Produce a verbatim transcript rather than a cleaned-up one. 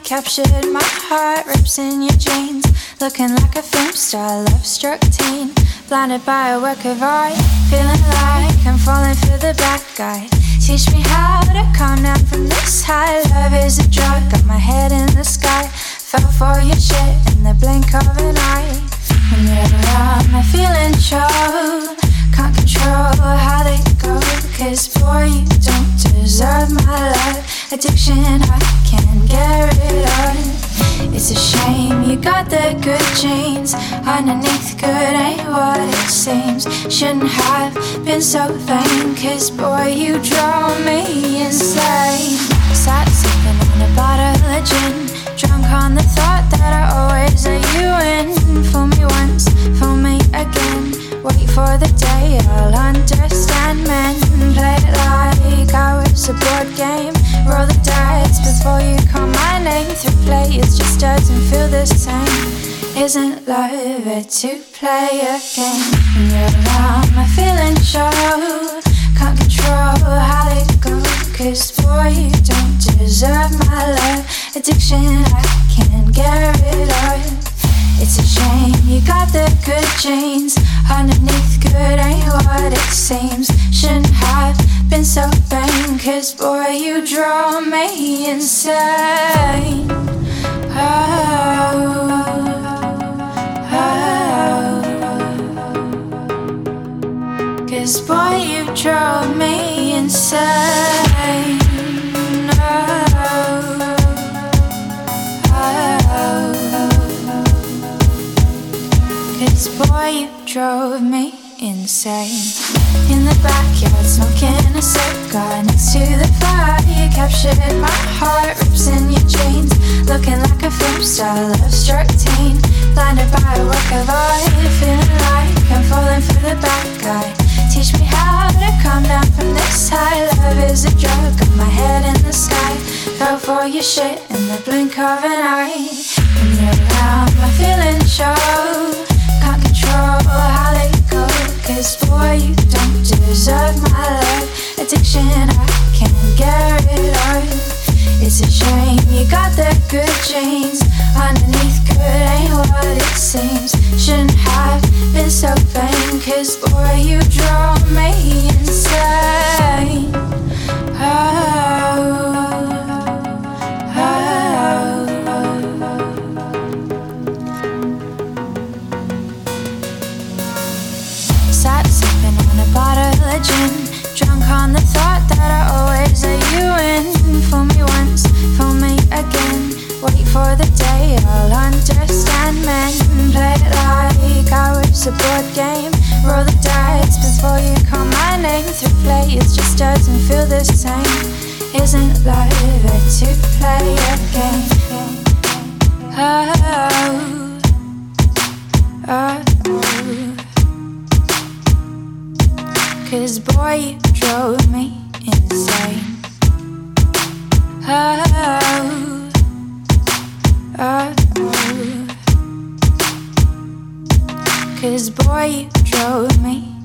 captured my heart, rips in your jeans. Looking like a film star, love-struck teen. Blinded by a work of art, feeling like I'm falling for the bad guy. Teach me how to calm down from this high. Love is a drug, got my head in the sky. Fell for your shit in the blink of an eye. When you're around, I'm feeling choked. Can't control how they go, cause boy, you don't deserve my love. Addiction, I can't get rid of. It's a shame you got the good genes. Underneath good ain't what it seems. Shouldn't have been so vain, cause boy, you drove me insane. Sat sipping on a bottle of gin, drunk on the thought that I always let you in. Fool me once, fool me again. Wait for the day I'll understand men. Play it like I was a board game. Roll the dice before you call my name. Through play it just doesn't feel the same. Isn't love it to play a game? When you're around I'm feeling choked. Can't control how they go, cause boy you don't deserve my love. Addiction I can't get rid of. It's a shame you got the good genes. Underneath good ain't what it seems. Shouldn't have been so vain, cause boy you drove me insane. Oh, oh. Cause boy you drove me insane. Oh, oh. Cause boy, you drove me insane. In the backyard, smoking a cigar next to the fire. You captured my heart, rips in your jeans. Looking like a film star, love-struck teen. Blinded by a work of art, feeling like I'm falling for the bad guy. Teach me how to calm down from this high. Love is a drug, got my head in the sky. Fell for your shit in the blink of an eye. When you're around, I'm feeling choked. Can't control how they go, cause boy you don't deserve my love. Addiction I can't get rid of. It's a shame you got the good genes. Underneath good ain't what it seems. Shouldn't have been so vain, cause boy you drove me insane. Oh, sat sipping on a bottle of gin, drunk on the thought that I always let you in. Fool me once, fool me again. Wait for the day I'll understand men. Play it like I was a board game. Roll the dice before you call my name. Through play it just doesn't feel the same. Isn't love it to play a game? Oh, oh, oh. Cause boy you drove me insane. Oh, oh, oh. Cause boy you drove me